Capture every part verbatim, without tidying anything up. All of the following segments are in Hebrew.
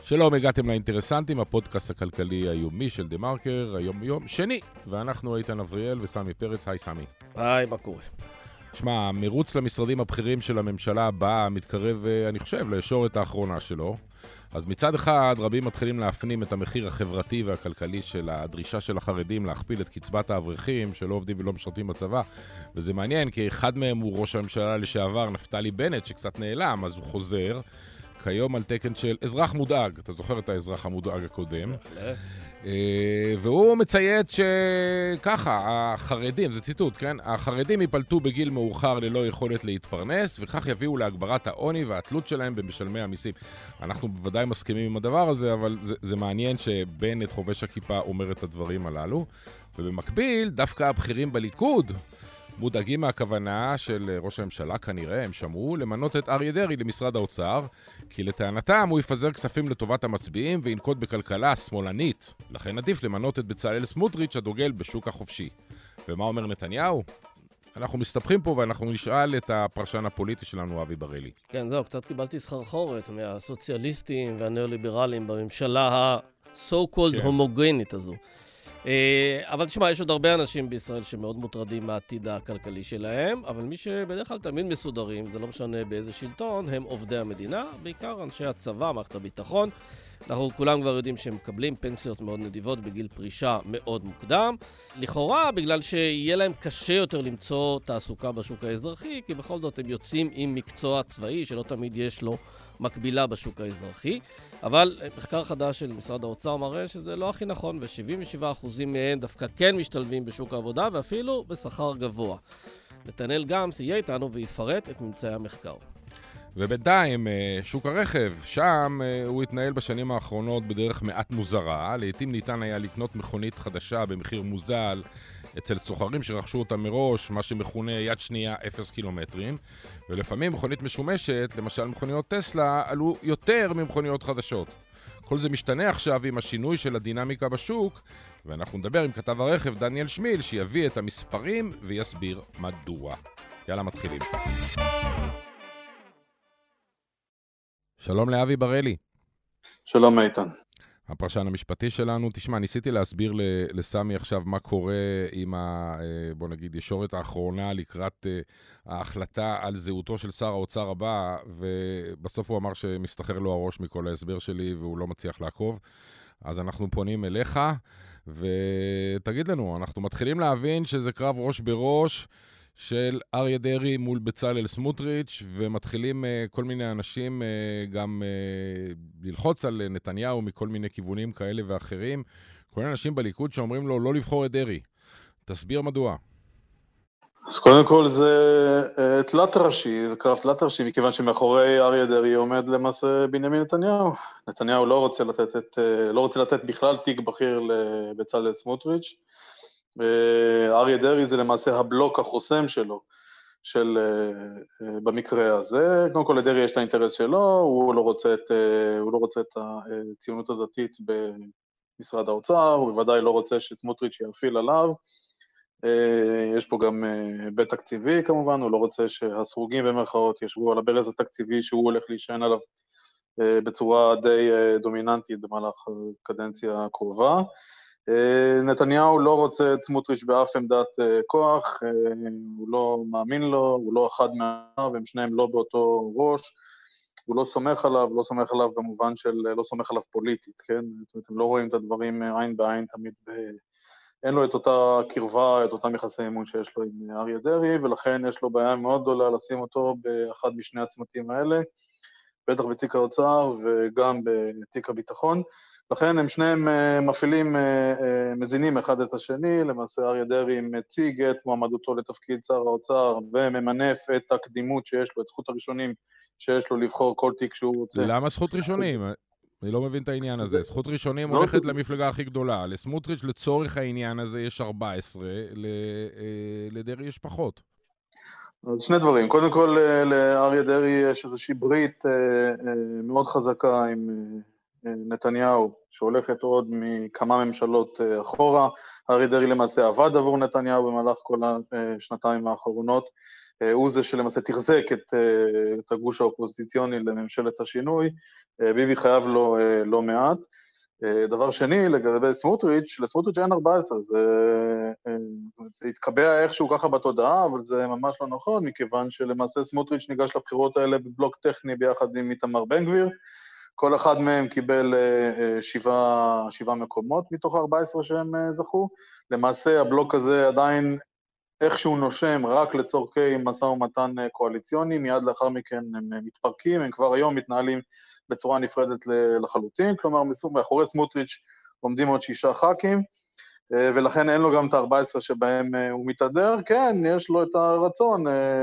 שלום, הגעתם לאינטרסנטים, הפודקאסט הכלכלי היומי של דה מרקר, היום יום שני, ואנחנו איתן אבריאל וסמי פרץ. היי סמי. היי, מה קורה? שמע, המרוץ למשרדים הבכירים של הממשלה הבאה מתקרב, אני חושב, לישורת האחרונה שלו. אז מצד אחד, רבים מתחילים להפנים את המחיר החברתי והכלכלי של הדרישה של החרדים להכפיל את קצבת האברכים שלא עובדים ולא משרתים בצבא. וזה מעניין, כי אחד מהם הוא ראש הממשלה לשעבר, נפתלי בנט, שקצת נעלם, אז הוא חוזר. כיום על תקן של אזרח מודאג, אתה זוכר את האזרח המודאג הקודם? בהחלט. והוא מציית שככה, החרדים, זה ציטוט, כן? החרדים ייפלטו בגיל מאוחר ללא יכולת להתפרנס, וכך יביאו להגברת העוני והתלות שלהם במשלמי המיסים. אנחנו בוודאי מסכימים עם הדבר הזה, אבל זה, זה מעניין שבנט חובש הכיפה אומר את הדברים הללו. ובמקביל, דווקא הבכירים בליכוד מודאגים מהכוונה של ראש הממשלה, כנראה הם שמעו, למנות את אריה דרעי למשרד האוצר, כי לטענתם הוא יפזר כספים לטובת המצביעים וינקוט בכלכלה שמאלנית. לכן עדיף למנות את בצלאל סמוטריץ' הדוגל בשוק החופשי. ומה אומר נתניהו? אנחנו מסתבכים פה ואנחנו נשאל את הפרשן הפוליטי שלנו, אבי בראלי. כן, זהו, קצת קיבלתי סחרחורת מהסוציאליסטים והניאו-ליברלים בממשלה ה-so called הומוגנית הזו. אבל תשמע, יש עוד הרבה אנשים בישראל שמאוד מוטרדים מהעתיד הכלכלי שלהם, אבל מי שבדרך כלל תמיד מסודרים, זה לא משנה באיזה שלטון, הם עובדי המדינה, בעיקר אנשי הצבא, מערכת הביטחון. אנחנו כולם כבר יודעים שהם מקבלים פנסיות מאוד נדיבות בגיל פרישה מאוד מוקדם. לכאורה, בגלל שיהיה להם קשה יותר למצוא תעסוקה בשוק האזרחי, כי בכל זאת הם יוצאים עם מקצוע צבאי שלא תמיד יש לו מקבילה בשוק האזרחי. אבל מחקר חדש של משרד האוצר מראה שזה לא הכי נכון, ו-שבעים ושבעה אחוז מהם דווקא כן משתלבים בשוק העבודה, ואפילו בשכר גבוה. נתנאל גמס יהיה איתנו ויפרט את ממצאי המחקר. ובינתיים, שוק הרכב, שם הוא התנהל בשנים האחרונות בדרך מעט מוזרה. לעתים ניתן היה לקנות מכונית חדשה במחיר מוזל אצל סוחרים שרכשו אותה מראש, מה שמכונה יד שנייה אפס קילומטרים, ולפעמים מכונית משומשת, למשל מכוניות טסלה, עלו יותר ממכוניות חדשות. כל זה משתנה עכשיו עם השינוי של הדינמיקה בשוק, ואנחנו נדבר עם כתב הרכב דניאל שמיל, שיביא את המספרים ויסביר מדוע. יאללה, מתחילים. שלום לאבי בראלי. שלום איתן. הפרשן המשפטי שלנו. תשמע, ניסיתי להסביר לסמי עכשיו מה קורה עם ה, בוא נגיד, ישורת האחרונה לקראת ההחלטה על זהותו של שר האוצר הבא, ובסוף הוא אמר שמסתחרר לו הראש מכל ההסבר שלי והוא לא מצליח לעקוב. אז אנחנו פונים אליך, ותגיד לנו, אנחנו מתחילים להבין שזה קרב ראש בראש של אריה דרעי מול בצלאל סמוטריץ', ומתחילים uh, כל מיני אנשים uh, גם uh, ללחוץ על נתניהו מכל מיני כיוונים כאלה ואחרים. כל מיני אנשים בליכוד שאומרים לו לא לבחור את דרעי. תסביר מדוע. אז קודם כל זה uh, תלת ראשי, זה קרב תלת ראשי, מכיוון שמאחורי אריה דרעי עומד למעשה בנימין נתניהו. נתניהו לא רוצה לתת, את, uh, לא רוצה לתת בכלל תיק בכיר לבצלאל סמוטריץ'. אריה דרעי זה למעשה הבלוק החוסם שלו, של, במקרה הזה. קודם כל לדרעי יש את האינטרס שלו, הוא לא רוצה את, הוא לא רוצה את הציונות הדתית במשרד האוצר, הוא בוודאי לא רוצה שסמוטריץ' יאפיל עליו. יש פה גם בית תקציבי כמובן, הוא לא רוצה שהסרוגים במרכאות ישבו על הברז התקציבי שהוא הולך להישען עליו בצורה די דומיננטית במהלך הקדנציה הקרובה. נתניהו לא רוצה את סמוטריץ' באף עמדת כוח, הוא לא מאמין לו, הוא לא אחד מהעם, והם שניהם לא באותו ראש, הוא לא סומך עליו, לא סומך עליו במובן של לא סומך עליו פוליטית, כן? זאת אומרת, הם לא רואים את הדברים עין בעין תמיד, ב... אין לו את אותה קרבה, את אותם יחסי אמון שיש לו עם אריה דרעי, ולכן יש לו בעיה מאוד גדולה לשים אותו באחד משני הצמתים האלה, בטח בתיק האוצר וגם בתיק הביטחון. לכן הם שניהם מפעילים, מזינים אחד את השני, למעשה אריה דרעי מציג את מועמדותו לתפקיד שר האוצר, וממנף את הקדימות שיש לו, את זכות הראשונים שיש לו לבחור כל תיק שהוא רוצה. למה זכות ראשונים? אני לא מבין את העניין הזה. זכות ראשונים הולכת למפלגה הכי גדולה. לסמוטריץ' לצורך העניין הזה יש ארבע עשרה, לדרעי יש פחות. אז שני דברים. קודם כל, לאריה דרעי יש איזושהי ברית מאוד חזקה עם נתניהו, שהולכת עוד מכמה ממשלות אחורה. אריה דרעי למעשה עבד עבור נתניהו במהלך כל השנתיים האחרונות, הוא זה שלמעשה תחזק את, את הגוש האופוזיציוני לממשלת השינוי, ביבי חייב לו לא מעט. דבר שני, לגבי סמוטריץ', לסמוטריץ' אין ארבע עשרה, זה, זה התקבע איכשהו ככה בתודעה, אבל זה ממש לא נכון, מכיוון שלמעשה סמוטריץ' ניגש לבחירות האלה בבלוק טכני ביחד עם איתמר בן גביר, כל אחד מהם קיבל שבעה, שבעה מקומות מתוך ארבע עשרה שהם זכו, למעשה הבלוק הזה עדיין איכשהו נושם רק לצורכי משא ומתן קואליציוני, מיד לאחר מכן הם מתפרקים, הם כבר היום מתנהלים בצורה נפרדת לחלוטין, כלומר מאחורי סמוטריץ' עומדים עוד שישה ח"כים, ולכן אין לו גם את ה-ארבע עשרה שבהם הוא מתהדר, כן, יש לו את הרצון,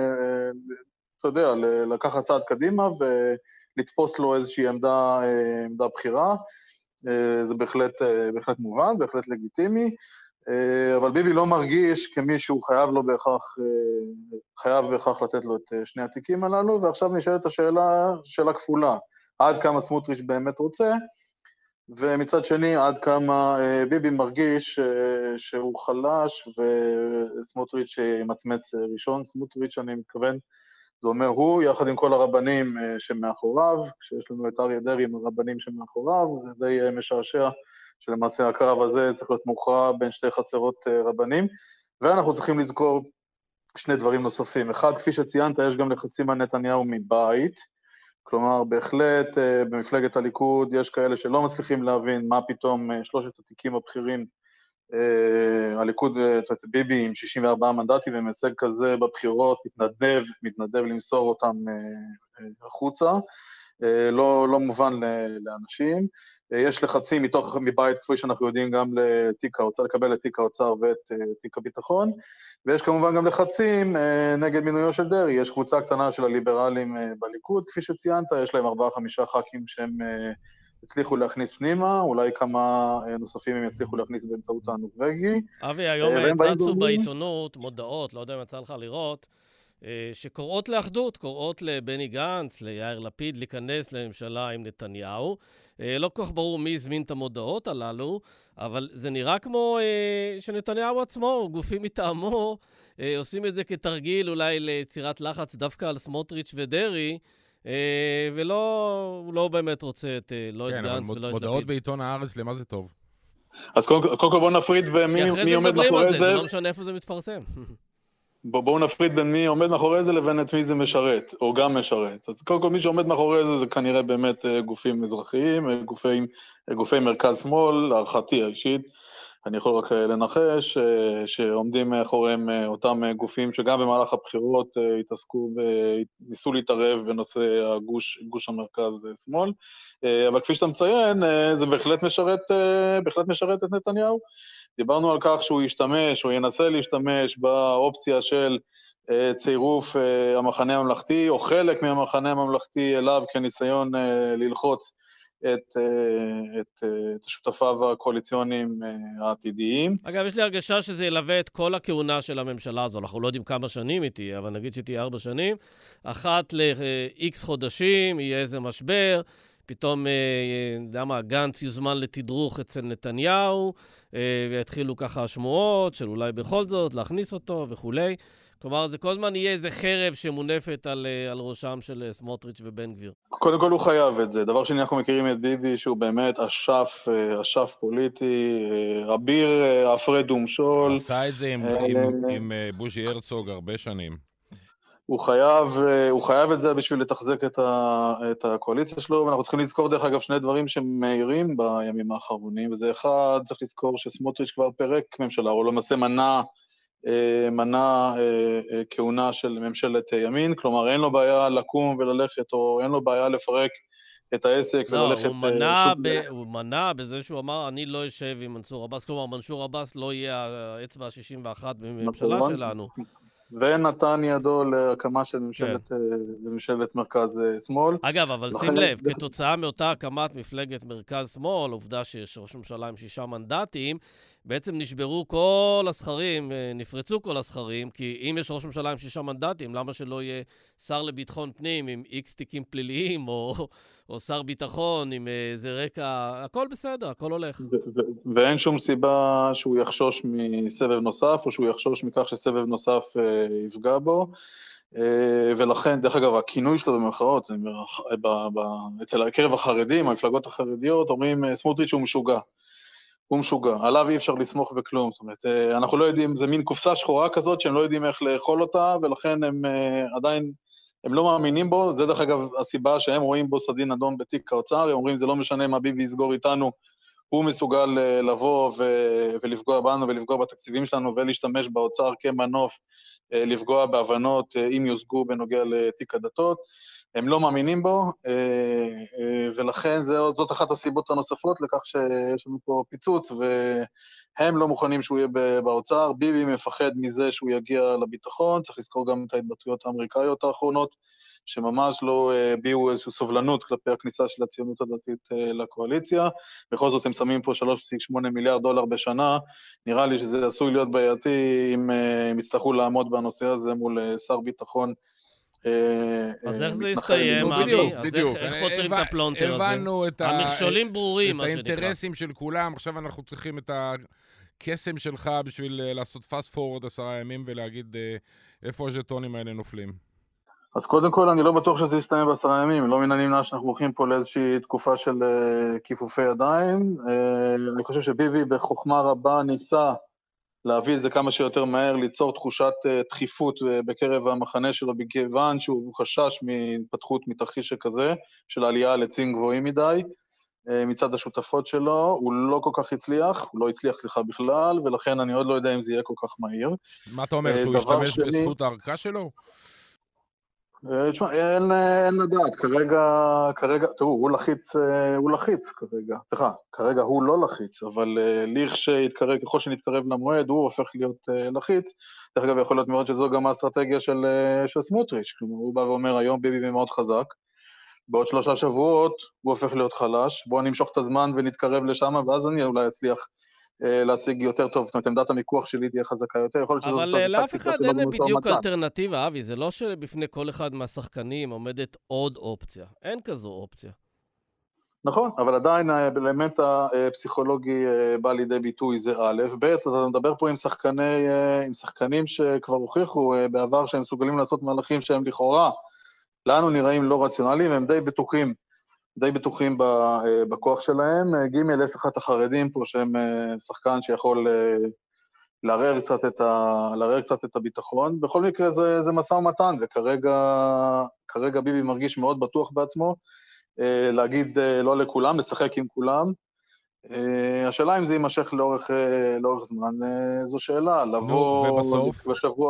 אתה יודע, לקחת צעד קדימה ולתפוס לו איזושהי עמדה, עמדה בחירה, זה בהחלט, בהחלט מובן, בהחלט לגיטימי, אבל ביבי לא מרגיש כמי שהוא חייב לו בהכרח, חייב בהכרח לתת לו את שני התיקים הללו, ועכשיו נשאלת השאלה, שאלה כפולה, עד כמה סמוטריץ' באמת רוצה, ומצד שני עד כמה ביבי מרגיש שהוא חלש, וסמוטריץ' מצמץ ראשון, סמוטריץ' אני מתכוון, זה אומר הוא, יחד עם כל הרבנים שמאחוריו, כשיש לנו את אריה דרעי עם הרבנים שמאחוריו, זה די משעשע, שלמעשה הקרב הזה צריך להיות מוכרע בין שתי חצרות רבנים, ואנחנו צריכים לזכור שני דברים נוספים. אחד, כפי שציינת, יש גם לחצים על נתניהו מבית, כלומר, בהחלט במפלגת הליכוד יש כאלה שלא מצליחים להבין מה פתאום שלושת התיקים הבכירים, הליכוד, ביבי עם שישים וארבעה מנדטים ומייצג כזה בבחירות, מתנדב, מתנדב למסור אותם החוצה, לא, לא מובן לאנשים. יש לחצים מתוך, מבית, כפי שאנחנו יודעים, גם לתיק האוצר, לקבל את תיק האוצר ואת תיק הביטחון, ויש כמובן גם לחצים נגד מינויו של דרעי, יש קבוצה קטנה של הליברלים בליכוד, כפי שציינת, יש להם ארבעה חמישה ח"כים שהם הצליחו להכניס פנימה, אולי כמה נוספים הם יצליחו להכניס באמצעות הנורווגי. אבי, היום צצו בעיתונות מודעות, לא יודע אם יצא לך לראות, שקוראות לאחדות, קוראות לבני גנץ, ליאיר לפיד, להיכנס לממשלה עם נתניהו. לא כל כך ברור מי הזמין את המודעות הללו, אבל זה נראה כמו שנתניהו עצמו, גופים מטעמו, עושים את זה כתרגיל אולי ליצירת לחץ דווקא על סמוטריץ' ודרעי, ולא לא באמת רוצה את, לא את גנץ ולא את לפיד. מודעות בעיתון הארץ, למה זה טוב? אז קודם כל בוא נפריד במי עומד מאחורי זה. זה לא משנה איפה זה מתפרסם. בואו נפריד בין מי עומד מאחורי זה לבין את מי זה משרת, או גם משרת. אז קודם כל מי שעומד מאחורי זה, זה כנראה באמת גופים אזרחיים, גופי, גופי מרכז שמאל, להערכתי האישית. אני יכול רק לנחש שעומדים מאחוריהם אותם גופים שגם במהלך הבחירות התעסקו וניסו להתערב בנושא הגוש, גוש המרכז שמאל. אבל כפי שאתה מציין, זה בהחלט משרת, בהחלט משרת את נתניהו. דיברנו על כך שהוא ישתמש, או ינסה להשתמש באופציה של צירוף המחנה הממלכתי, או חלק מהמחנה הממלכתי אליו כניסיון ללחוץ את, את, את השותפיו הקואליציוניים העתידיים. אגב, יש לי הרגשה שזה ילווה את כל הכהונה של הממשלה הזו. אנחנו לא יודעים כמה שנים איתי, אבל נגיד שתהיה ארבע שנים. אחת ל-X חודשים, יהיה איזה משבר, פתאום, למה, גנץ יוזמן לתדרוך אצל נתניהו, והתחילו ככה השמועות של אולי בכל זאת להכניס אותו וכולי. כלומר, זה כל הזמן יהיה איזה חרב שמונפת על, על ראשם של סמוטריץ' ובן גביר. קודם כל הוא חייב את זה. דבר שני, אנחנו מכירים את ביבי, שהוא באמת אשף, אשף פוליטי, אביר אפרד ומשול. הוא עשה את זה עם, עם, עם בוז'י הרצוג הרבה שנים. הוא חייב, הוא חייב את זה בשביל לתחזק את, ה, את הקואליציה שלו, ואנחנו צריכים לזכור דרך אגב שני דברים שמאירים בימים האחרונים, וזה אחד, צריך לזכור שסמוטריץ' כבר פרק ממשלה, הוא למעשה מנע, מנע כהונה של ממשלת ימין, כלומר אין לו בעיה לקום וללכת, או אין לו בעיה לפרק את העסק לא, וללכת... הוא מנע, ב... הוא מנע בזה שהוא אמר, אני לא אשב עם מנסור עבאס, כלומר מנסור עבאס לא יהיה האצבע ה-שישים ואחת בממשלה שלנו. ונתן ידו להקמה של ממשלת, כן. ממשלת מרכז שמאל. אגב, אבל לכן... שים לב, כתוצאה מאותה הקמת מפלגת מרכז שמאל, עובדה שיש ראש ממשלה עם שישה מנדטים, בעצם נשברו כל הסחרים, נפרצו כל הסחרים, כי אם יש ראש ממשלה עם שישה מנדטים, למה שלא יהיה שר לביטחון פנים עם איקס תיקים פליליים, או, או שר ביטחון עם איזה רקע, הכל בסדר, הכל הולך. ו- ו- ואין שום סיבה שהוא יחשוש מסבב נוסף, או שהוא יחשוש מכך שסבב נוסף יפגע בו. ולכן, דרך אגב, הכינוי שלו במרכאות, אצל הקרב החרדים, המפלגות החרדיות, אומרים, סמוטריץ' הוא משוגע. הוא משוגע, עליו אי אפשר לסמוך בכלום, זאת אומרת, אנחנו לא יודעים, זה מין קופסה שחורה כזאת שהם לא יודעים איך לאכול אותה, ולכן הם עדיין, הם לא מאמינים בו, זה דרך אגב הסיבה שהם רואים בו סדין אדום בתיק האוצר, הם אומרים זה לא משנה מה ביבי יסגור איתנו, הוא מסוגל לבוא ו- ולפגוע בנו ולפגוע בתקציבים שלנו ולהשתמש באוצר כמנוף, לפגוע בהבנות אם יושגו בנוגע לתיק הדתות, הם לא מאמינים בו, ולכן זאת אחת הסיבות הנוספות לכך שיש לנו פה פיצוץ, והם לא מוכנים שהוא יהיה באוצר, ביבי מפחד מזה שהוא יגיע לביטחון, צריך לזכור גם את ההתבטאויות האמריקאיות האחרונות, שממש לא הביאו איזושהי סובלנות כלפי הכניסה של הציונות הדתית לקואליציה, בכל זאת הם שמים פה שלוש נקודה שמונה מיליארד דולר בשנה, נראה לי שזה עשוי להיות בעייתי אם הם יצטרכו לעמוד בנושא הזה מול שר ביטחון, אז איך זה יסתיים, אבי? אז איך פותרים את הפלונטר הזה? הבנו את המכשולים ברורים, מה שנקרא. את האינטרסים של כולם, עכשיו אנחנו צריכים את הקסם שלך בשביל לעשות פאסט פורוד עשרה ימים ולהגיד איפה הז'טונים האלה נופלים. אז קודם כל אני לא בטוח שזה יסתיים בעשרה ימים, לא מן הנמנע שאנחנו הולכים פה לאיזושהי תקופה של כיפופי ידיים, אני חושב שביבי בחוכמה רבה ניסה להביא את זה כמה שיותר מהר, ליצור תחושת דחיפות בקרב המחנה שלו, בכיוון שהוא חשש מהתפתחות מתרחיש שכזה, של העלייה לעצים גבוהים מדי, מצד השותפות שלו, הוא לא כל כך הצליח, הוא לא הצליח סליחה בכלל, ולכן אני עוד לא יודע אם זה יהיה כל כך מהיר. מה אתה אומר, שהוא ישתמש שני... בזכות ההרכה שלו? תשמע, אין, אין לדעת, כרגע, כרגע, תראו, הוא לחיץ, הוא לחיץ כרגע, סליחה, כרגע הוא לא לחיץ, אבל ליך שיתקרב, ככל שנתקרב למועד, הוא הופך להיות לחיץ, דרך אגב, יכול להיות מאוד שזו גם האסטרטגיה של, של סמוטריץ', כלומר, הוא בא ואומר, היום ביבי מאוד חזק, בעוד שלושה שבועות הוא הופך להיות חלש, בואו נמשוך את הזמן ונתקרב לשם, ואז אני אולי אצליח להשיג יותר טוב, זאת אומרת, עמדת המיקוח שלי תהיה חזקה יותר, אבל לאף אחד אין בדיוק אלטרנטיבה, אבי, זה לא שבפני כל אחד מהשחקנים עומדת עוד אופציה, אין כזו אופציה. נכון, אבל עדיין האלמנט הפסיכולוגי בא לידי ביטוי זה א', ב', אתה מדבר פה עם שחקני, עם שחקנים שכבר הוכיחו בעבר שהם מסוגלים לעשות מהלכים שהם לכאורה, לנו נראים לא רציונליים, הם די בטוחים, די בטוחים בכוח שלהם. ג' יש לך את החרדים פה שהם שחקן שיכול לערער קצת את ה, לערער קצת את הביטחון. בכל מקרה זה, זה משא ומתן, וכרגע, כרגע ביבי מרגיש מאוד בטוח בעצמו, להגיד לא לכולם, לשחק עם כולם. השאלה אם זה יימשך לאורך, לאורך זמן, זו שאלה. לבוא ובסוף? בשבוע...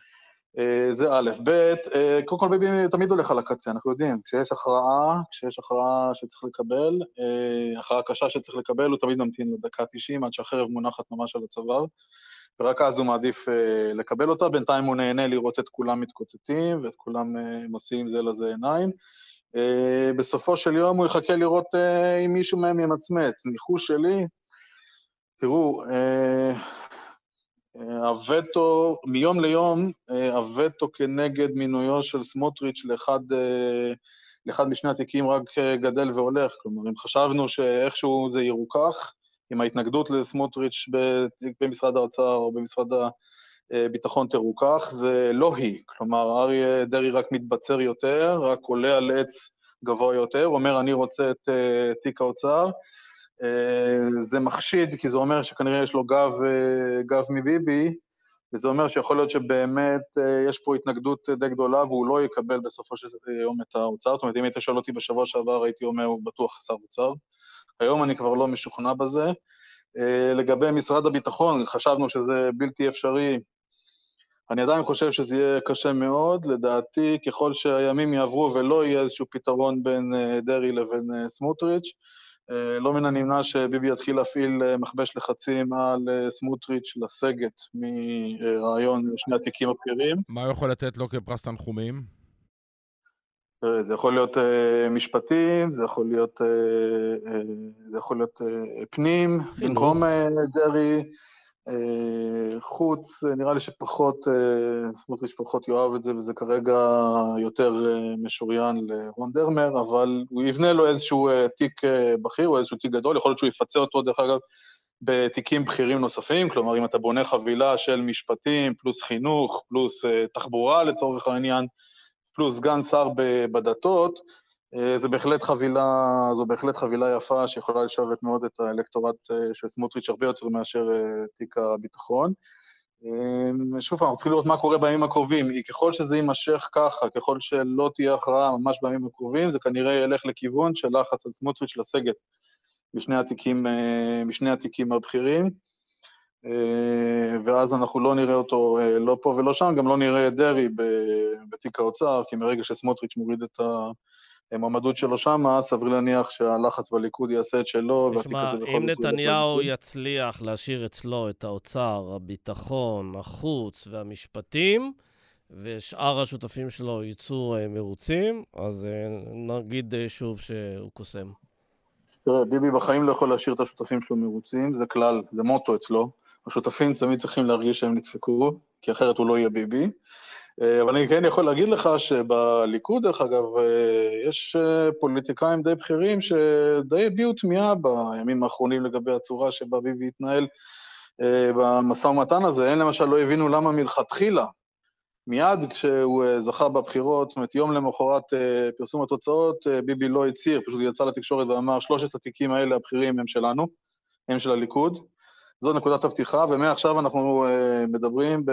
זה א', ב', קודם כל ביבי תמיד הולך על הקצה, אנחנו יודעים, כשיש הכרעה, כשיש הכרעה שצריך לקבל, הכרעה קשה שצריך לקבל, הוא תמיד ממתין לדקה תשעים, עד שהחרב מונחת ממש על הצוואר, ורק אז הוא מעדיף לקבל אותה, בינתיים הוא נהנה לראות את כולם מתקוטטים, ואת כולם מוציאים זה לזה עיניים, בסופו של יום הוא יחכה לראות אם מישהו מהם ימצמץ, ניחוש שלי, תראו, הווטו, מיום ליום, הווטו כנגד מינויו של סמוטריץ' לאחד, לאחד משני התיקים רק גדל והולך, כלומר, אם חשבנו שאיכשהו זה ירוכח, עם ההתנגדות לסמוטריץ' במשרד האוצר או במשרד הביטחון תרוכח, זה לא היא, כלומר, אריה דרעי רק מתבצר יותר, רק עולה על עץ גבוה יותר, אומר אני רוצה את תיק האוצר, זה מחשיד, כי זה אומר שכנראה יש לו גב, גב מביבי, וזה אומר שיכול להיות שבאמת יש פה התנגדות די גדולה, והוא לא יקבל בסופו של יום את האוצר, זאת אומרת, אם היית שואל אותי בשבוע שעבר, הייתי אומר, הוא בטוח חסר אוצר, היום אני כבר לא משוכנע בזה. לגבי משרד הביטחון, חשבנו שזה בלתי אפשרי, אני עדיין חושב שזה יהיה קשה מאוד, לדעתי, ככל שהימים יעברו ולא יהיה איזשהו פתרון בין דרעי לבין סמוטריץ', לא מן הנמנע שביבי יתחיל להפעיל מכבש לחצים על סמוטריץ' לסגת מרעיון שני התיקים הבכירים. מה הוא יכול לתת לו כפרס תנחומים? זה יכול להיות משפטים, זה יכול להיות, זה יכול להיות פנים, במקום דרעי, חוץ, נראה לי שפחות, סמוטריץ' פחות יאהב את זה, וזה כרגע יותר משוריין לרון דרמר, אבל הוא יבנה לו איזשהו תיק בכיר, או איזשהו תיק גדול, יכול להיות שהוא יפצה אותו, דרך אגב, בתיקים בכירים נוספים, כלומר, אם אתה בונה חבילה של משפטים, פלוס חינוך, פלוס תחבורה לצורך העניין, פלוס סגן שר בדתות, זה בהחלט חבילה, זו בהחלט חבילה יפה שיכולה לשרת מאוד את האלקטורט של סמוטריץ' הרבה יותר מאשר תיק הביטחון. שוב, אנחנו צריכים לראות מה קורה בימים הקרובים. ככל שזה יימשך ככה, ככל שלא תהיה הכרעה ממש בימים הקרובים, זה כנראה ילך לכיוון של לחץ על סמוטריץ' לסגת משני התיקים, משני התיקים הבכירים, ואז אנחנו לא נראה אותו לא פה ולא שם, גם לא נראה את דרי בתיק האוצר, כי מרגע שסמוטריץ' מוריד את המעמדות שלו שם, סביר להניח שהלחץ בליכוד יעשה את שלו, תשמע, אם נתניהו יצליח להשאיר אצלו את האוצר, הביטחון, החוץ והמשפטים, ושאר השותפים שלו יצאו מרוצים, אז נגיד שוב שהוא קוסם. תראה, ביבי בחיים לא יכול להשאיר את השותפים שלו מרוצים, זה כלל, זה מוטו אצלו. השותפים תמיד צריכים להרגיש שהם נדפקו, כי אחרת הוא לא יהיה ביבי. אבל אני כן יכול להגיד לך שבליכוד, דרך אגב, יש פוליטיקאים די בכירים שדי הביעו תמיהה בימים האחרונים לגבי הצורה שבה ביבי התנהל במשא ומתן הזה. הם למשל לא הבינו למה מלכתחילה, מיד כשהוא זכה בבחירות, זאת אומרת, יום למחרת פרסום התוצאות, ביבי לא הצהיר, פשוט יצא לתקשורת ואמר, שלושת התיקים האלה הבכירים הם שלנו, הם של הליכוד. זו נקודת הפתיחה, ומעכשיו אנחנו מדברים ב...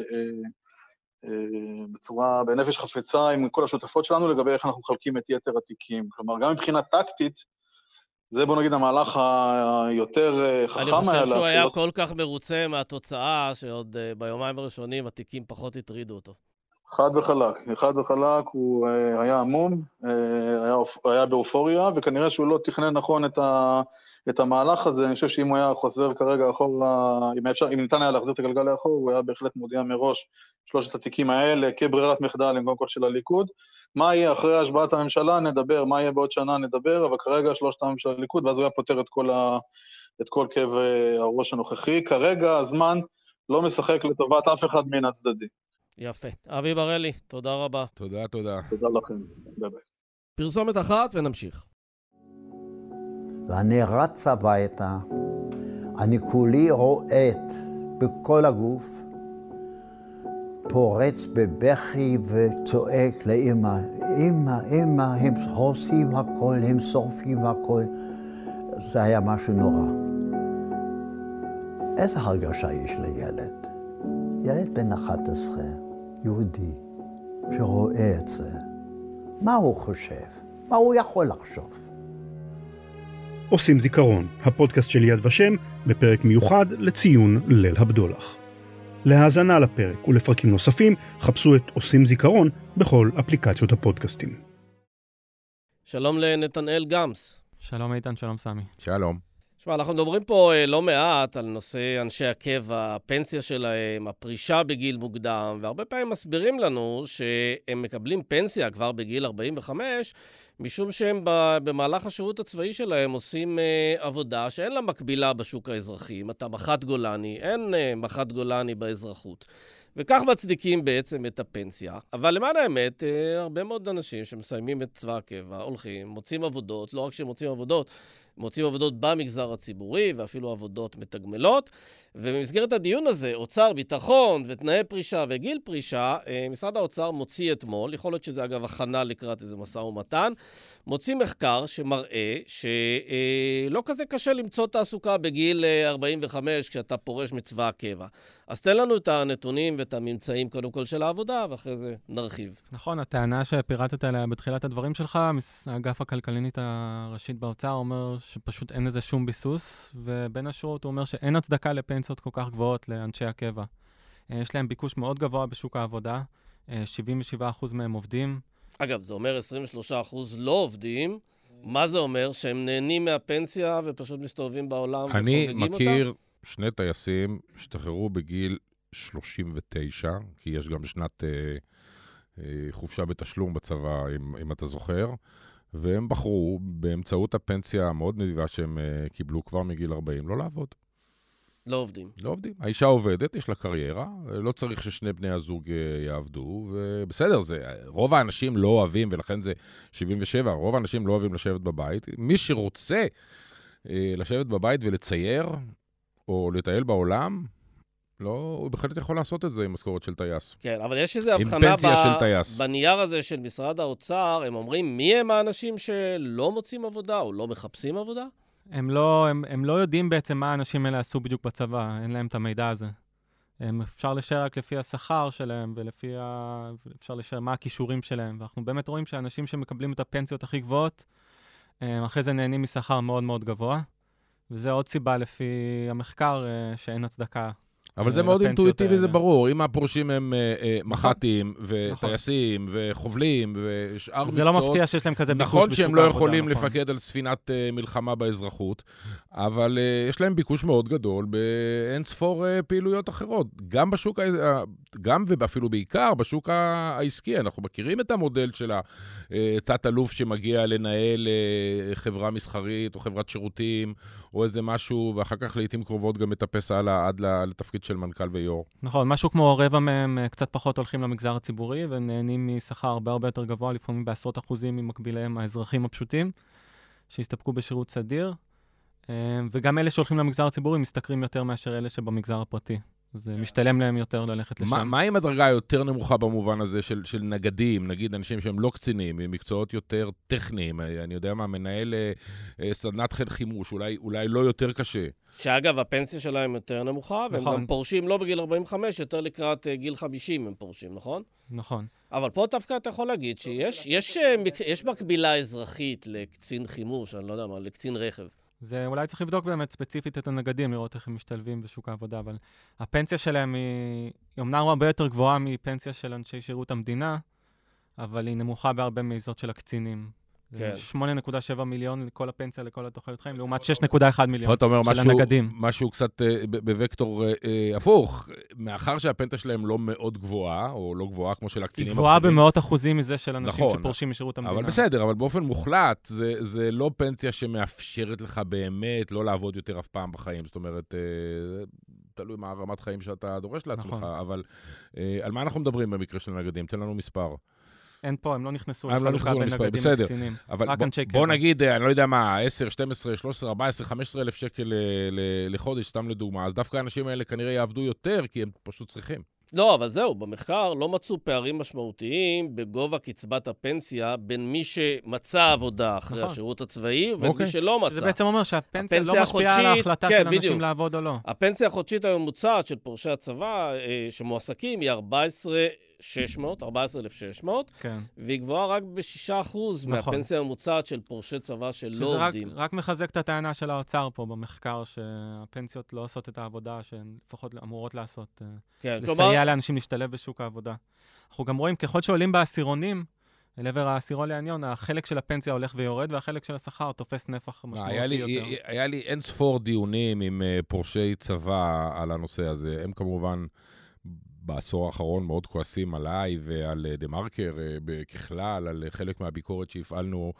בצורה, בנפש חפצה עם כל השותפות שלנו לגבי איך אנחנו מחלקים את יתר התיקים. כלומר, גם מבחינה טקטית, זה בוא נגיד המהלך היותר חכם היה. אני חושב שהוא היה כל כך מרוצה מהתוצאה, שעוד ביומיים הראשונים התיקים פחות הטרידו אותו. חד וחלק, חד וחלק, הוא היה עמום, היה, היה באופוריה, וכנראה שהוא לא תכנן נכון את ה... את המהלך הזה. אני חושב שאם הוא היה חוזר כרגע אחור, אם, אפשר, אם ניתן היה להחזיר את הגלגל לאחור, הוא היה בהחלט מודיע מראש שלושת התיקים האלה כברירת מחדל עם קודם כל של הליכוד. מה יהיה אחרי השבעת הממשלה? נדבר, מה יהיה בעוד שנה? נדבר, אבל כרגע שלושת העם של הליכוד, ואז הוא היה פותר את כל, ה, את כל כאב הראש הנוכחי. כרגע הזמן לא משחק לטובת אף אחד מן הצדדים. יפה. אבי ברלי, תודה רבה. תודה, תודה. תודה לכם. ביי ביי. פרסומת אחת ונמשיך. ואני רץ הביתה, אני כולי רועט בכל הגוף, פורץ בבכי וצועק לאמא, אמא, אמא, הם עושים הכל, הם שורפים הכל. זה היה משהו נורא. איזה הרגשה יש לילד? ילד בן אחת עשרה, יהודי, שרואה את זה. מה הוא חושב? מה הוא יכול לחשוב? עושים זיכרון, הפודקאסט של יד ושם, בפרק מיוחד לציון ליל הבדולח. להאזנה לפרק ולפרקים נוספים, חפשו את עושים זיכרון בכל אפליקציות הפודקאסטים. שלום לנתנאל גמס. שלום איתן, שלום סמי. שלום. שמע, אנחנו מדברים פה לא מעט על נושא אנשי הקבע, הפנסיה שלהם, הפרישה בגיל מוקדם, והרבה פעמים מסבירים לנו שהם מקבלים פנסיה כבר בגיל ארבעים וחמש, משום שהם במהלך השירות הצבאי שלהם עושים עבודה שאין לה מקבילה בשוק האזרחי. אם אתה מח"ט גולני, אין מח"ט גולני באזרחות. וכך מצדיקים בעצם את הפנסיה. אבל למען האמת, הרבה מאוד אנשים שמסיימים את צבא הקבע, הולכים, מוצאים עבודות, לא רק שהם מוצאים עבודות, מוצאים עבודות במגזר הציבורי, ואפילו עבודות מתגמלות. ובמסגרת הדיון הזה, אוצר, ביטחון ותנאי פרישה וגיל פרישה, משרד האוצר מוציא אתמול, יכול להיות שזה אגב הכנה לקראת איזה מסע ומתן, מוציא מחקר שמראה שלא כזה קשה למצוא תעסוקה בגיל ארבעים וחמש כשאתה פורש מצבא הקבע. אז תן לנו את הנתונים ואת הממצאים קודם כל של העבודה, ואחרי זה נרחיב. נכון, הטענה שפירטת עליה בתחילת הדברים שלך, האגף הכלכלינית הראשית באוצר אומר שפשוט אין לזה שום ביסוס, ובין השורות הוא אומר שאין הצדקה לפנסיות כל כך גבוהות לאנשי הקבע. יש להם ביקוש מאוד גבוה בשוק העבודה, שבעים ושבעה אחוז מהם עובדים. אגב, זה אומר עשרים ושלושה אחוז לא עובדים. מה זה אומר? שהם נהנים מהפנסיה ופשוט מסתובבים בעולם וחוגגים אותה? אני מכיר שני טייסים שתחררו בגיל שלושים ותשע, כי יש גם שנת אה, אה, חופשה בתשלום בצבא, אם, אם אתה זוכר, והם בחרו באמצעות הפנסיה המאוד נדיבה שהם אה, קיבלו כבר מגיל ארבעים, לא לעבוד. לא עובדים. לא עובדים. האישה עובדת, יש לה קריירה, לא צריך ששני בני הזוג יעבדו, ובסדר, זה, רוב האנשים לא אוהבים, ולכן זה שבעים ושבע, רוב האנשים לא אוהבים לשבת בבית. מי שרוצה לשבת בבית ולצייר, או לטייל בעולם, לא, הוא בהחלט יכול לעשות את זה עם משכורת של טייס. כן, אבל יש איזו הבחנה ב... בנייר הזה של משרד האוצר, הם אומרים מי הם האנשים שלא מוצאים עבודה או לא מחפשים עבודה? הם לא, הם, הם לא יודעים בעצם מה האנשים האלה עשו בדיוק בצבא, אין להם את המידע הזה. הם אפשר לשאר רק לפי השכר שלהם, ולפי ה... אפשר לשאר מה הכישורים שלהם, ואנחנו באמת רואים שאנשים שמקבלים את הפנסיות הכי גבוהות, אחרי זה נהנים משכר מאוד מאוד גבוה, וזה עוד סיבה לפי המחקר שאין הצדקה. אבל זה מאוד אינטואיטיבי, זה ברור. אם הפורשים הם מח"טים וטייסים וחובלים ושאר מקצועות, זה לא מפתיע שיש להם כזה ביקוש בשוק העבודה. נכון שהם לא יכולים לפקד על ספינת מלחמה באזרחות, אבל יש להם ביקוש מאוד גדול באין ספור פעילויות אחרות. גם בשוק, גם ואפילו בעיקר בשוק העסקי. אנחנו מכירים את המודל של התת-אלוף שמגיע לנהל חברה מסחרית או חברת שירותים או איזה משהו, ואחר כך לעתים קרובות גם מטפס הלאה עד לתפקיד של מנכ"ל ויור. נכון, משהו כמו רבע מהם קצת פחות הולכים למגזר הציבורי, ונהנים משכר הרבה הרבה יותר גבוה, לפעמים בעשרות אחוזים ממקביליהם האזרחים הפשוטים, שהסתפקו בשירות סדיר, וגם אלה שהולכים למגזר הציבורי מסתכרים יותר מאשר אלה שבמגזר הפרטי. זה משתלם להם יותר ללכת לשם. מה, מה עם הדרגה היותר נמוכה במובן הזה של, של נגדים, נגיד אנשים שהם לא קצינים, מקצועות יותר טכניים, אני יודע מה, מנהל אה, סדנת חיל חימוש, אולי, אולי לא יותר קשה. שאגב, הפנסיה שלהם יותר נמוכה, והם נכון. גם פורשים לא בגיל ארבעים וחמש, יותר לקראת uh, גיל חמישים הם פורשים, נכון? נכון. אבל פה דווקא אתה יכול להגיד שיש יש, יש, יש מקבילה אזרחית לקצין חימוש, אני לא יודע מה, לקצין רכב. זה אולי צריך לבדוק באמת ספציפית את הנגדים, לראות איך הם משתלבים בשוק העבודה, אבל הפנסיה שלהם היא, היא אמנם הרבה יותר גבוהה מפנסיה של אנשי שירות המדינה, אבל היא נמוכה בהרבה מזאת של הקצינים. כן. שמונה נקודה שבע מיליון לכל הפנסיה, לכל התוחלת חיים, לעומת שש נקודה אחת מיליון של משהו, הנגדים. משהו קצת uh, בווקטור uh, הפוך, מאחר שהפנסיה שלהם לא מאוד גבוהה, או לא גבוהה כמו של הקצינים. היא גבוהה במאות אחוזים מזה של אנשים נכון, שפורשים משירות המדינה. אבל בסדר, אבל באופן מוחלט, זה, זה לא פנסיה שמאפשרת לך באמת לא לעבוד יותר אף פעם בחיים. זאת אומרת, uh, תלוי מה רמת חיים שאתה דורש לעצמך, נכון. אבל uh, על מה אנחנו מדברים במקרה של נגדים? תן לנו מספר. אין פה, הם לא נכנסו לחלוקה בין נגדים לקצינים. אבל בוא נגיד, אני לא יודע מה, עשר, שתים עשרה, שלוש עשרה, ארבע עשרה, חמש עשרה אלף שקל לחודש, סתם לדוגמה. אז דווקא האנשים האלה כנראה יעבדו יותר, כי הם פשוט צריכים. לא, אבל זהו, במחקר לא מצאו פערים משמעותיים בגובה קצבת הפנסיה בין מי שמצא עבודה אחרי השירות הצבאי ובין מי שלא מצא. זה בעצם אומר שהפנסיה לא משפיעה על ההחלטה של אנשים לעבוד או לא. הפנסיה החודשית הממוצעת של פורשי הצבא שמועסקים היא ארבע עשרה אלף שש מאות, כן. והיא גבוהה רק ב-שישה אחוז נכון. מהפנסיה הממוצעת של פורשי צבא שלא רק, עובדים. רק מחזק את הטענה של האוצר פה במחקר, שהפנסיות לא עושות את העבודה שהן לפחות אמורות לעשות, כן, לסייע כלומר... לאנשים להשתלב בשוק העבודה. אנחנו גם רואים, ככל שעולים בעשירונים, אל עבר העשירון לעניון, החלק של הפנסיה הולך ויורד, והחלק של השכר תופס נפח משמעותי היה לי, יותר. היה לי אין ספור דיונים עם פורשי צבא על הנושא הזה. הם כמובן... בעשור האחרון מאוד כועסים עליי ועל דה-מרקר בכלל, על חלק מהביקורת שהפעלנו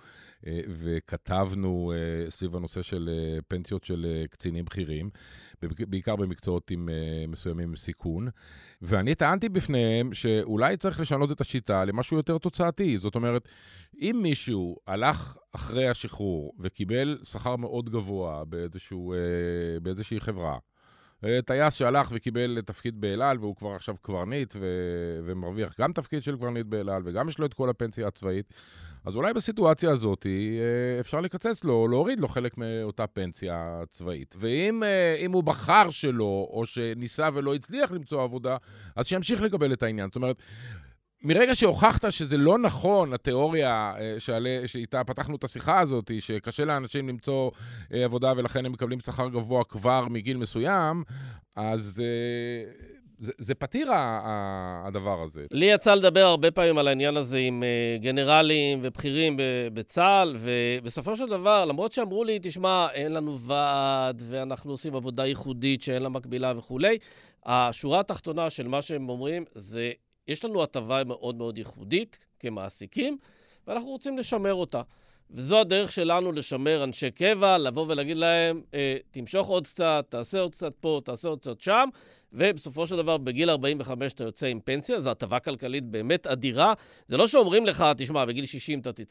וכתבנו סביב הנושא של פנסיות של קצינים בכירים, בעיקר במקצועות עם מסוימים עם סיכון. ואני טענתי בפניהם שאולי צריך לשנות את השיטה למשהו יותר תוצאתי. זאת אומרת, אם מישהו הלך אחרי השחרור וקיבל שכר מאוד גבוה באיזשהו, באיזושהי חברה, טייס שהלך וקיבל תפקיד באלעל, והוא כבר עכשיו קברניט, ו- ומרוויח גם תפקיד של קברניט באלעל, וגם יש לו את כל הפנסיה הצבאית, אז אולי בסיטואציה הזאת אפשר לקצץ לו, או להוריד לו חלק מאותה פנסיה צבאית. ואם אם הוא בחר שלו, או שניסה ולא הצליח למצוא עבודה, אז שימשיך לקבל את העניין. זאת אומרת, מרגע שהוכחת שזה לא נכון, התיאוריה שעלה, שאיתה פתחנו את השיחה הזאת, שקשה לאנשים למצוא עבודה ולכן הם מקבלים שכר גבוה כבר מגיל מסוים, אז זה, זה פתיר הדבר הזה. לי יצא לדבר הרבה פעמים על העניין הזה עם גנרלים ובכירים בצה"ל, ובסופו של דבר, למרות שאמרו לי, תשמע, אין לנו ועד, ואנחנו עושים עבודה ייחודית שאין לה מקבילה וכו', השורה התחתונה של מה שהם אומרים זה, יש לנו הטבה מאוד מאוד ייחודית כמעסיקים, ואנחנו רוצים לשמר אותה. וזו הדרך שלנו לשמר אנשי קבע, לבוא ולהגיד להם, אה, תמשוך עוד קצת, תעשה עוד קצת פה, תעשה עוד קצת שם, ובסופו של דבר בגיל ארבעים וחמש אתה יוצא עם פנסיה, זו הטבה כלכלית באמת אדירה. זה לא שאומרים לך, תשמע, בגיל שישים אתה תצא.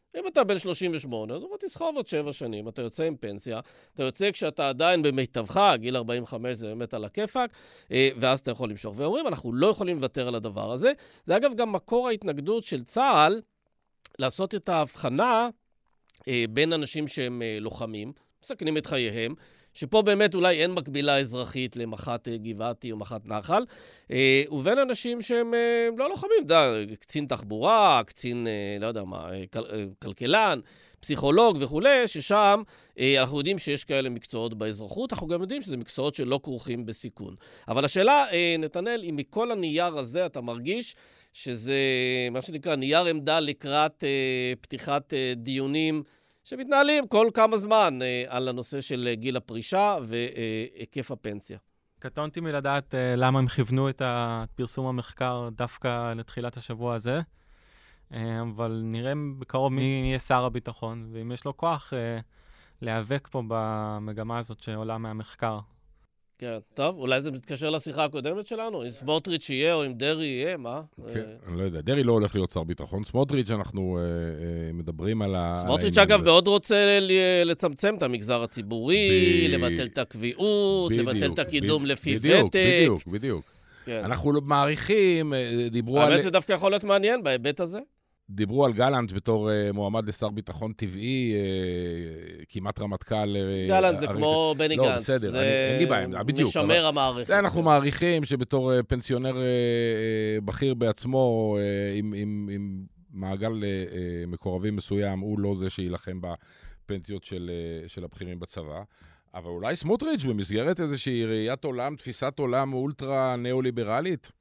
אם אתה בן שלושים ושמונה, אז הוא תסחוב עוד שבע שנים, אתה יוצא עם פנסיה, אתה יוצא כשאתה עדיין במיטבך, גיל ארבעים וחמש זה באמת על הכיפק, ואז אתה יכול למשוך. ואומרים, אנחנו לא יכולים לוותר על הדבר הזה. זה אגב גם מקור ההתנגדות של צה"ל, לעשות את ההבחנה בין אנשים שהם לוחמים, מסכנים את חייהם, שפה באמת אולי אין מקבילה אזרחית למח"ט גבעתי או מח"ט נחל, ובין אנשים שהם לא לוחמים, דה, קצין תחבורה, קצין, לא יודע מה, כלכלן, פסיכולוג וכו', ששם אנחנו יודעים שיש כאלה מקצועות באזרחות, אנחנו גם יודעים שזה מקצועות שלא כרוכים בסיכון. אבל השאלה, נתנאל, אם מכל הנייר הזה אתה מרגיש שזה מה שנקרא נייר עמדה לקראת פתיחת דיונים שמתנהלים כל כמה זמן אה, על הנושא של גיל הפרישה והיקף הפנסיה. קטונתי מלדעת אה, למה הם כיוונו את פרסום המחקר דווקא לתחילת השבוע הזה, אה, אבל נראה בקרוב מי יהיה שר הביטחון, ואם יש לו כוח אה, להיאבק פה במגמה הזאת שעולה מהמחקר. כן, טוב, אולי זה מתקשר לשיחה הקודמת שלנו, אם סמוטריץ' יהיה או אם דרי יהיה, מה? כן, אני לא יודע, דרי לא הולך להיות שר ביטחון, סמוטריץ' אנחנו מדברים על ה... סמוטריץ' אגב מאוד רוצה לצמצם את המגזר הציבורי, לבטל את הקביעות, לבטל את הקידום לפי ותק. בדיוק, בדיוק. אנחנו מעריכים, דיברו על... האמת זה דווקא יכול להיות מעניין בהיבט הזה. דיברו על גלנט בתור uh, מועמד לשר ביטחון טבעי, uh, כמעט רמטכ"ל... Uh, גלנט זה הר... כמו בני לא, גנץ. בסדר, זה... אני, אין לי בעיה, בדיוק. משמר המערכת. זה אנחנו מעריכים שבתור uh, פנסיונר uh, בכיר בעצמו, uh, עם, עם, עם מעגל uh, מקורבים מסוים, הוא לא זה שילחם בפנסיות של, uh, של הבכירים בצבא. אבל אולי סמוטריץ' במסגרת איזושהי ראיית עולם, תפיסת עולם אולטרה ניאו-ליברלית,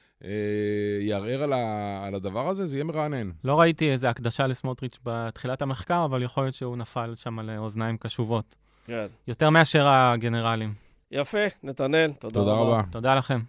יערער על, ה, על הדבר הזה, זה יהיה מרענן. לא ראיתי איזו הקדשה לסמוטריץ' בתחילת המחקר, אבל יכול להיות שהוא נפל שם על אוזניים קשובות. כן. יותר מאשר הגנרלים. יפה, נתנאל, תודה, תודה רבה. רבה. תודה לכם.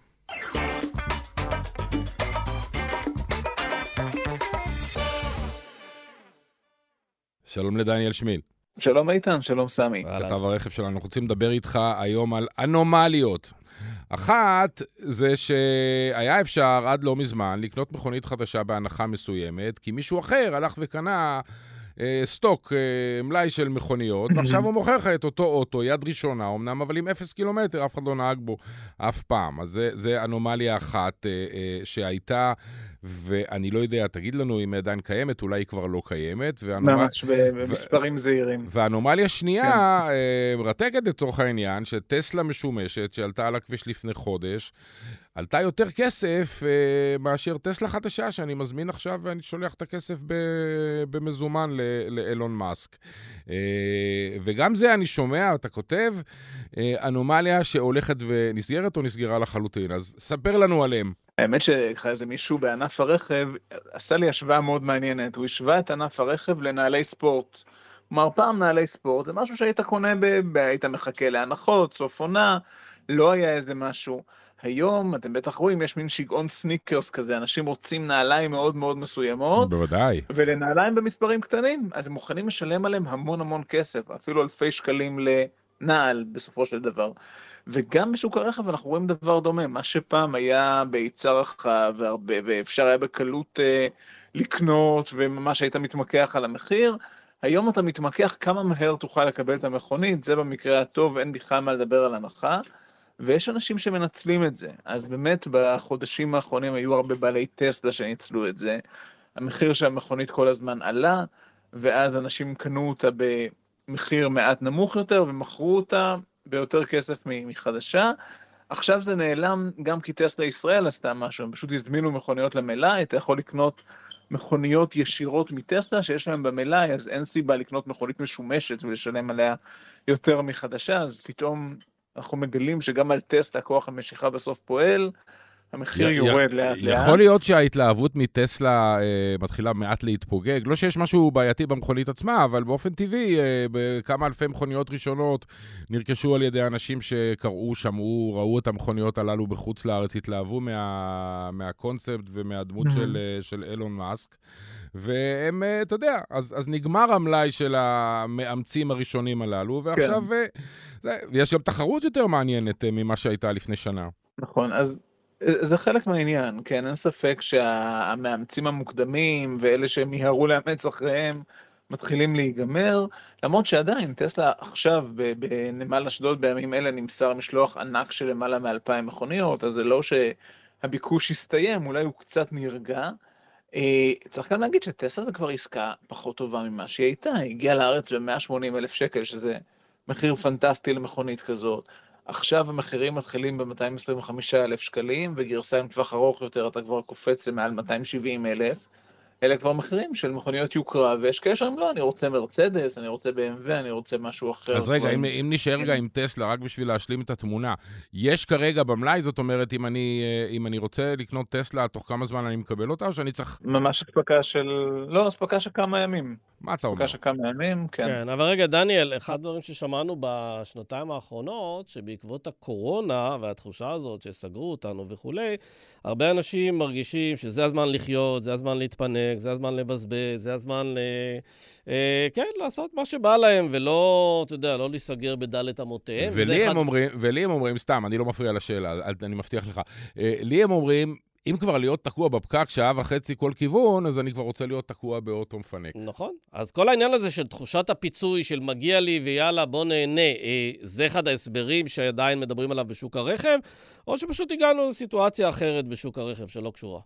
שלום לדניאל שמיל. שלום איתן, שלום סמי. כתב הרכב שלנו, אנחנו רוצים לדבר איתך היום על אנומליות. אחת, זה שהיה אפשר עד לא מזמן לקנות מכונית חדשה בהנחה מסוימת, כי מישהו אחר הלך וקנה אה, סטוק, אה, מלאי של מכוניות, ועכשיו הוא מוכר לך את אותו אוטו, יד ראשונה, אמנם, אבל עם אפס קילומטר, אף אחד לא נהג בו אף פעם. אז זה, זה אנומליה אחת אה, אה, שהייתה, ואני לא יודע, תגיד לנו אם עדיין קיימת, אולי היא כבר לא קיימת. ממש, במספרים זהירים. ואנומליה שנייה, מרתקת לצורך העניין, שטסלה משומשת, שעלתה על הכביש לפני חודש, עלתה יותר כסף מאשר טסלה חדשה, שאני מזמין עכשיו ואני שולח את הכסף במזומן לאילון מאסק. וגם זה אני שומע, אתה כותב, אנומליה שהולכת ונסגרת או נסגרה לחלוטין. אז ספר לנו עליהם. האמת שאיזה מישהו בענף הרכב עשה לי השוואה מאוד מעניינת. הוא השווה את ענף הרכב לנעלי ספורט. כלומר, פעם נעלי ספורט זה משהו שהיית קונה, ב... היית מחכה להנחות, סוף עונה, לא היה איזה משהו. היום, אתם בטח רואים, יש מין שיגעון סניקרס כזה, אנשים רוצים נעליים מאוד מאוד מסוימות. בוודאי. ולנעליים במספרים קטנים, אז הם מוכנים לשלם עליהם המון המון כסף, אפילו אלפי שקלים לנעל בסופו של דבר. וגם בשוק הרכב אנחנו רואים דבר דומה, מה שפעם היה ביצר רחב, והרבה, ואפשר היה בקלות אה, לקנות, וממש היית מתמקח על המחיר, היום אתה מתמקח כמה מהר תוכל לקבל את המכונית, זה במקרה הטוב, אין בכלל מה לדבר על הנחה, ויש אנשים שמנצלים את זה. אז באמת בחודשים האחרונים היו הרבה בעלי טסלה שניצלו את זה, המחיר של המכונית כל הזמן עלה, ואז אנשים קנו אותה במחיר מעט נמוך יותר, ומכרו אותה ביותר כסף מחדשה. עכשיו זה נעלם גם כי טסלה ישראל עשתה משהו, הם פשוט הזמינו מכוניות למלאי, אתה יכול לקנות מכוניות ישירות מטסלה שיש להם במלאי, אז אין סיבה לקנות מכונית משומשת ולשלם עליה יותר מחדשה, אז פתאום אנחנו מגלים שגם על טסלה כוח המשיכה בסוף פועל, המחיר י- יורד י- לאט לאט. יכול להיות שההתלהבות מטסלה אה, מתחילה מעט להתפוגג, לא שיש משהו בעייתי במכונית עצמה, אבל באופן טבעי, אה, בכמה אלפי מכוניות ראשונות נרכשו על ידי אנשים שקראו, שמעו, ראו את המכוניות הללו בחוץ לארץ, התלהבו מה, מהקונספט ומהדמות mm-hmm. של, של אילון מאסק, והם, אתה יודע, אז, אז נגמר המלאי של המאמצים הראשונים הללו, ועכשיו כן. זה, יש גם תחרות יותר מעניינת ממה שהייתה לפני שנה. נכון, אז זה חלק מהעניין, כן, אין ספק שהמאמצים המוקדמים ואלה שהם יהרו לאמץ אחריהם מתחילים להיגמר, למרות שעדיין טסלה עכשיו בנמל אשדוד בימים אלה נמסר משלוח ענק של למעלה מאלפיים מכוניות, אז זה לא שהביקוש יסתיים, אולי הוא קצת נרגע. צריך גם להגיד שטסלה זה כבר עסקה פחות טובה ממה שהיא הייתה, היא הגיעה לארץ ב-מאה ושמונים אלף שקל, שזה מחיר פנטסטי למכונית כזאת. עכשיו המחירים מתחילים ב-מאתיים עשרים וחמישה אלף שקלים, וגרסה עם טווח ארוך יותר אתה כבר קופץ למעל מאתיים שבעים אלף. אלה כבר מחירים של מכוניות יוקרה, ויש קשר עם לא, אני רוצה מרצדס, אני רוצה בי אם דאבליו, אני רוצה משהו אחר. אז רגע, אם, אם נשאר רגע עם טסלה, רק בשביל להשלים את התמונה, יש כרגע במלאי, זאת אומרת, אם אני, אם אני רוצה לקנות טסלה, תוך כמה זמן אני מקבל אותה, או שאני צריך... ממש הספקה של... לא, הספקה של כמה ימים. מה אתה אומר? הספקה של כמה ימים, כן. כן, אבל רגע, דניאל, אחד הדברים ששמענו בשנתיים האחרונות, שבעקבות הקורונה והתחושה הזאת שסגרו אותנו וכולי, הרבה אנשים מרגישים שזה הזמן לחיות, זה הזמן להתפנק, זה הזמן לבזבז, זה הזמן, ל... אה, כן, לעשות מה שבא להם, ולא, אתה יודע, לא להיסגר בדלת אמותיהם. ולי הם אחד... אומרים, ולי הם אומרים, סתם, אני לא מפריע לשאלה, אני מבטיח לך, אה, לי הם אומרים, אם כבר להיות תקוע בפקק שעה וחצי כל כיוון, אז אני כבר רוצה להיות תקוע באוטו מפנק. נכון. אז כל העניין הזה של תחושת הפיצוי, של מגיע לי ויאללה, בוא נהנה, אה, זה אחד ההסברים שעדיין מדברים עליו בשוק הרכב, או שפשוט הגענו לסיטואציה אחרת בשוק הרכב שלא קשורה.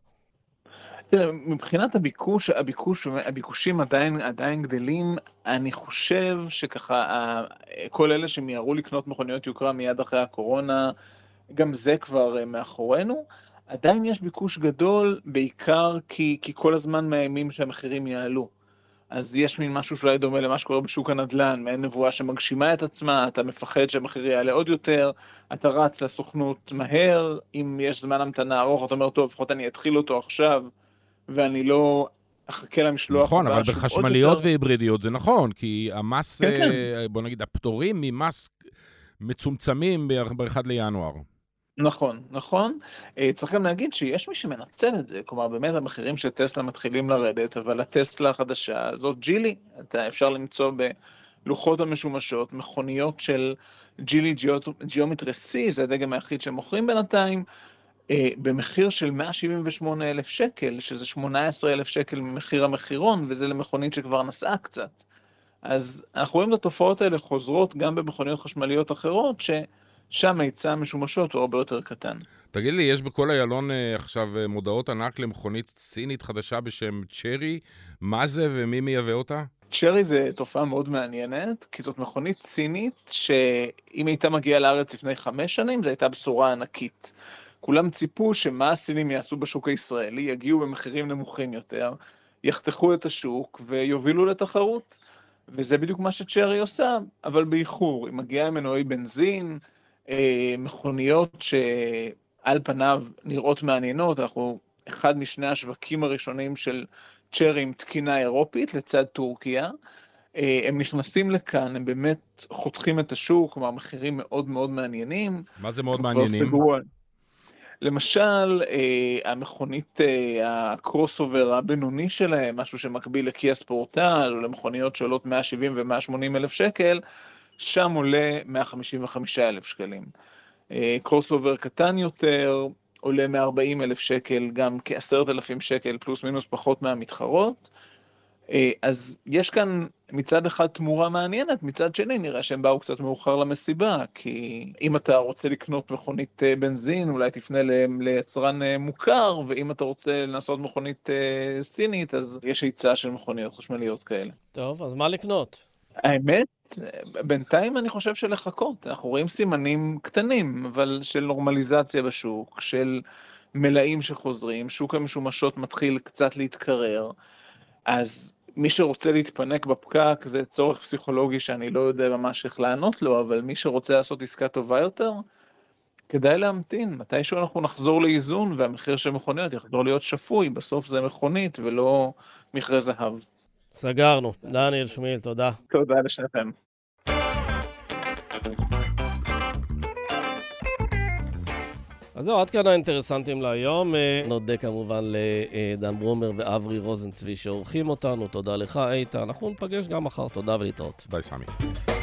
מבחינת הביקוש, הביקוש, הביקושים עדיין, עדיין גדלים. אני חושב שככה, כל אלה שמיירו לקנות מכוניות יוקרה מיד אחרי הקורונה, גם זה כבר מאחורינו. עדיין יש ביקוש גדול, בעיקר כי, כי כל הזמן מאיימים שהמחירים יעלו. אז יש מין משהו שאולי דומה למה שקורה בשוק הנדל"ן, מעין נבואה שמגשימה את עצמה, אתה מפחד שהמחיר יעלה עוד יותר, אתה רץ לסוכנות מהר, אם יש זמן המתנה ארוך, אתה אומר, טוב, לפחות אני אתחיל אותו עכשיו, ואני לא אחכה למשלוח. נכון, אבל בחשמליות והיברידיות זה נכון, כי המס, כן, כן. בוא נגיד, הפטורים ממס מצומצמים ב-אחד לינואר. נכון, נכון. צריך גם להגיד שיש מי שמנצל את זה, כלומר באמת המחירים של טסלה מתחילים לרדת, אבל הטסלה החדשה הזאת ג'ילי, אתה אפשר למצוא בלוחות המשומשות, מכוניות של ג'ילי ג'יאומטרי C, זה הדגם היחיד שמוכרים בינתיים, במחיר של מאה שבעים ושמונה אלף שקל, שזה שמונה עשרה אלף שקל ממחיר המחירון, וזה למכונית שכבר נסעה קצת. אז אנחנו רואים את התופעות האלה חוזרות גם במכוניות חשמליות אחרות, ש... שם היצע המשומשות הוא הרבה יותר קטן. תגיד לי, יש בכל איילון עכשיו מודעות ענק למכונית סינית חדשה בשם צ'רי, מה זה ומי מייבא אותה? צ'רי זה תופעה מאוד מעניינת, כי זאת מכונית סינית שאם הייתה מגיעה לארץ לפני חמש שנים, זו הייתה בשורה ענקית. כולם ציפו שמה הסינים יעשו בשוק הישראלי, יגיעו במחירים נמוכים יותר, יחתכו את השוק ויובילו לתחרות. וזה בדיוק מה שצ'רי עושה, אבל באיחור. היא מגיעה עם מנועי בנזין, מכוניות שעל פניו נראות מעניינות, אנחנו אחד משני השווקים הראשונים של צ'רי עם תקינה אירופית לצד טורקיה, הם נכנסים לכאן, הם באמת חותכים את השוק, כלומר מחירים מאוד מאוד מעניינים. מה זה מאוד מעניינים? למשל, המכונית, הקרוס אובר הבינוני שלהם, משהו שמקביל לקיה ספורטאז' או למכוניות שעולות מאה שבעים ו-מאה שמונים אלף שקל, שם עולה מאה חמישים וחמישה אלף שקלים. קרוס אובר קטן יותר, עולה מאה ארבעים אלף שקל, גם כ-עשרת אלפים שקל, פלוס מינוס פחות מהמתחרות. אז יש כאן מצד אחד תמורה מעניינת, מצד שני נראה שהם באו קצת מאוחר למסיבה, כי אם אתה רוצה לקנות מכונית בנזין, אולי תפנה ליצרן מוכר, ואם אתה רוצה לנסות מכונית סינית, אז יש היצע של מכוניות חשמליות כאלה. טוב, אז מה לקנות? האמת, בינתיים אני חושב שלחכות. אנחנו רואים סימנים קטנים, אבל של נורמליזציה בשוק, של מלאים שחוזרים, שוק המשומשות מתחיל קצת להתקרר, אז מי שרוצה להתפנק בפקק זה צורך פסיכולוגי שאני לא יודע ממש איך לענות לו, אבל מי שרוצה לעשות עסקה טובה יותר, כדאי להמתין. מתישהו אנחנו נחזור לאיזון, והמחיר של מכוניות יחזור להיות שפוי, בסוף זה מכונית ולא מכרה זהב. סגרנו. דניאל שמיל, תודה. תודה לשניכם. אז זהו, עד כאן האינטרסנטים להיום. נודה כמובן לדן ברומר ואברי רוזנצבי שעורכים אותנו. תודה לך, איתן. אנחנו נפגש גם מחר. תודה ולהתראות. ביי, סמי.